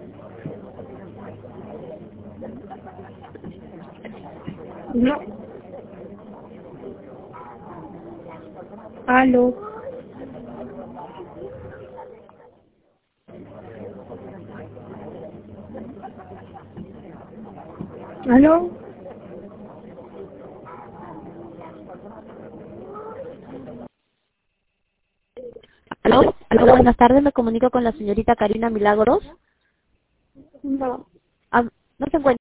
No. Aló. Aló. Aló, aló, buenas tardes, me comunico con la señorita Karina Milagros. No. Ah, no se encuentra.